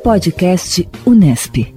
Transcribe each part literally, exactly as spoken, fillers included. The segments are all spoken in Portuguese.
Podcast Unesp.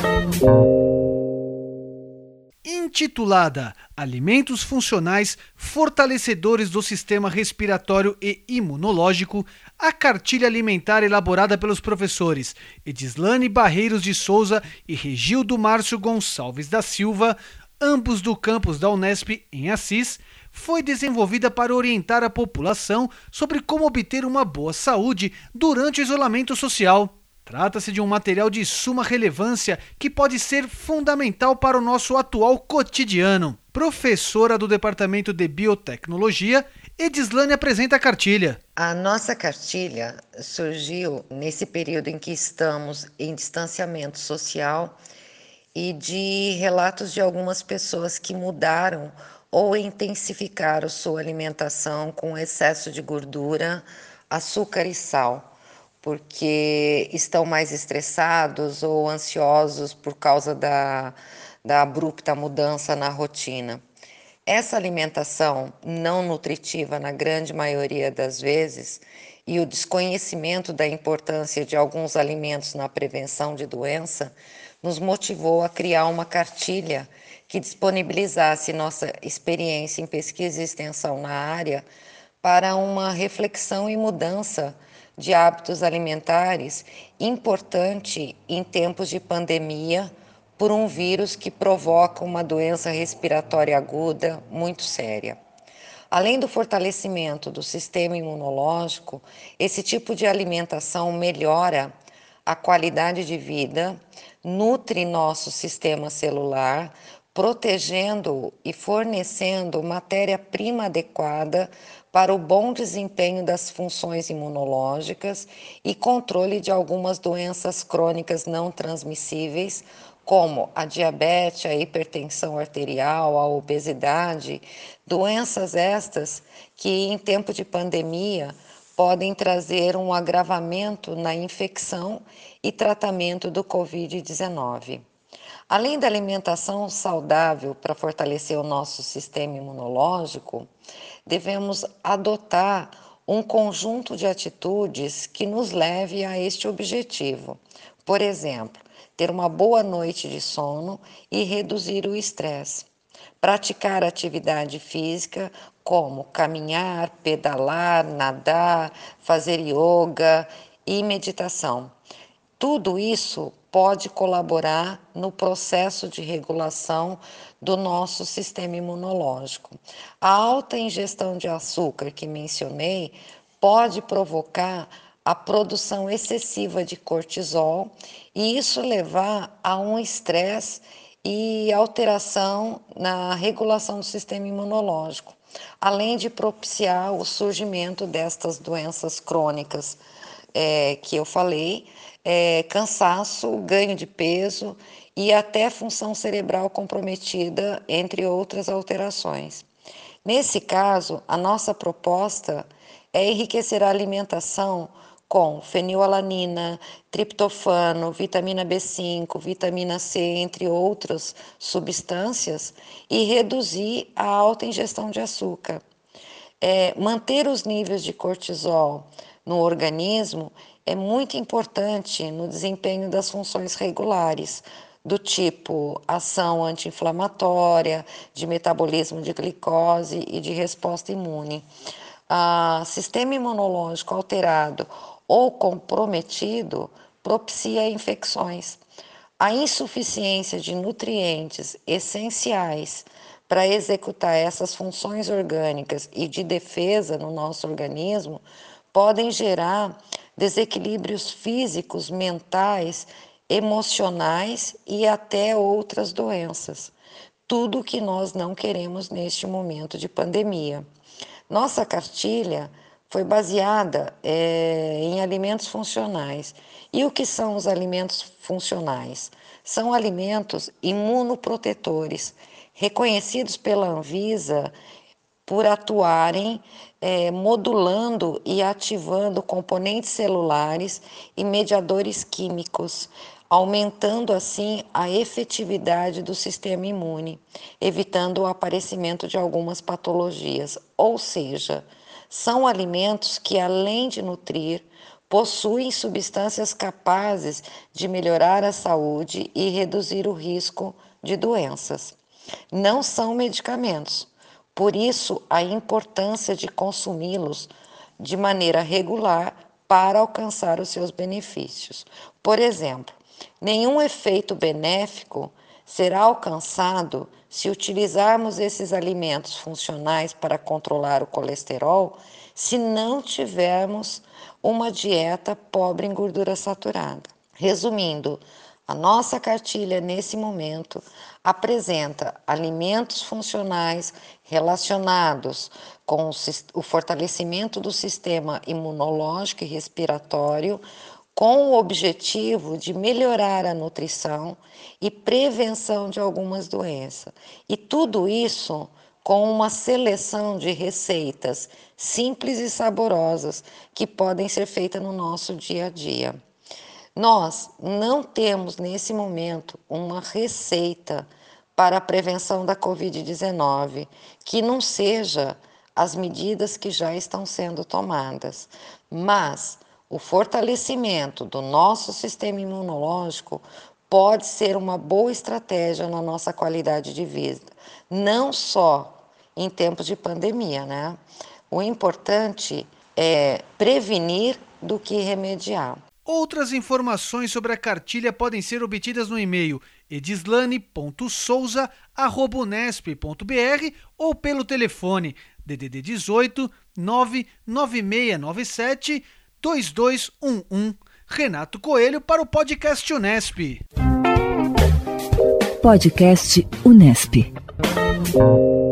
Intitulada Alimentos Funcionais Fortalecedores do Sistema Respiratório e Imunológico, a cartilha alimentar elaborada pelos professores Edislane Barreiros de Souza e Regildo Márcio Gonçalves da Silva, ambos do campus da Unesp em Assis, foi desenvolvida para orientar a população sobre como obter uma boa saúde durante o isolamento social. Trata-se de um material de suma relevância que pode ser fundamental para o nosso atual cotidiano. Professora do Departamento de Biotecnologia, Edislane apresenta a cartilha. A nossa cartilha surgiu nesse período em que estamos em distanciamento social e de relatos de algumas pessoas que mudaram ou intensificaram sua alimentação com excesso de gordura, açúcar e sal, porque estão mais estressados ou ansiosos por causa da, da abrupta mudança na rotina. Essa alimentação não nutritiva, na grande maioria das vezes, e o desconhecimento da importância de alguns alimentos na prevenção de doença, nos motivou a criar uma cartilha que disponibilizasse nossa experiência em pesquisa e extensão na área para uma reflexão e mudança de hábitos alimentares importante em tempos de pandemia por um vírus que provoca uma doença respiratória aguda muito séria. Além do fortalecimento do sistema imunológico, esse tipo de alimentação melhora a qualidade de vida, nutre nosso sistema celular, protegendo e fornecendo matéria-prima adequada para o bom desempenho das funções imunológicas e controle de algumas doenças crônicas não transmissíveis, como a diabetes, a hipertensão arterial, a obesidade, doenças estas que em tempo de pandemia podem trazer um agravamento na infecção e tratamento do covid dezenove. Além da alimentação saudável para fortalecer o nosso sistema imunológico, devemos adotar um conjunto de atitudes que nos leve a este objetivo. Por exemplo, ter uma boa noite de sono e reduzir o estresse. Praticar atividade física como caminhar, pedalar, nadar, fazer yoga e meditação. Tudo isso pode colaborar no processo de regulação do nosso sistema imunológico. A alta ingestão de açúcar que mencionei pode provocar a produção excessiva de cortisol e isso levar a um estresse e alteração na regulação do sistema imunológico, além de propiciar o surgimento destas doenças crônicas é, que eu falei, é, cansaço, ganho de peso e até função cerebral comprometida, entre outras alterações. Nesse caso, a nossa proposta é enriquecer a alimentação com fenilalanina, triptofano, vitamina B cinco, vitamina C, entre outras substâncias, e reduzir a alta ingestão de açúcar. É, manter os níveis de cortisol no organismo é muito importante no desempenho das funções regulares, do tipo ação anti-inflamatória, de metabolismo de glicose e de resposta imune. Ah, sistema imunológico alterado ou comprometido propicia infecções. A insuficiência de nutrientes essenciais para executar essas funções orgânicas e de defesa no nosso organismo podem gerar desequilíbrios físicos, mentais, emocionais e até outras doenças. Tudo o que nós não queremos neste momento de pandemia. Nossa cartilha foi baseada é, em alimentos funcionais. E o que são os alimentos funcionais? São alimentos imunoprotetores, reconhecidos pela Anvisa por atuarem é, modulando e ativando componentes celulares e mediadores químicos, aumentando assim a efetividade do sistema imune, evitando o aparecimento de algumas patologias. Ou seja, são alimentos que, além de nutrir, possuem substâncias capazes de melhorar a saúde e reduzir o risco de doenças. Não são medicamentos, por isso a importância de consumi-los de maneira regular para alcançar os seus benefícios. Por exemplo, nenhum efeito benéfico será alcançado se utilizarmos esses alimentos funcionais para controlar o colesterol se não tivermos uma dieta pobre em gordura saturada. Resumindo, a nossa cartilha nesse momento apresenta alimentos funcionais relacionados com o fortalecimento do sistema imunológico e respiratório, com o objetivo de melhorar a nutrição e prevenção de algumas doenças. E tudo isso com uma seleção de receitas simples e saborosas que podem ser feitas no nosso dia a dia. Nós não temos nesse momento uma receita para a prevenção da covid dezenove que não seja as medidas que já estão sendo tomadas, mas o fortalecimento do nosso sistema imunológico pode ser uma boa estratégia na nossa qualidade de vida, não só em tempos de pandemia, né? O importante é prevenir do que remediar. Outras informações sobre a cartilha podem ser obtidas no e-mail edislane ponto souza arroba unesp ponto br ou pelo telefone D D D dezoito, nove nove seis nove sete, dois dois um um. Renato Coelho para o podcast Unesp. Podcast Unesp.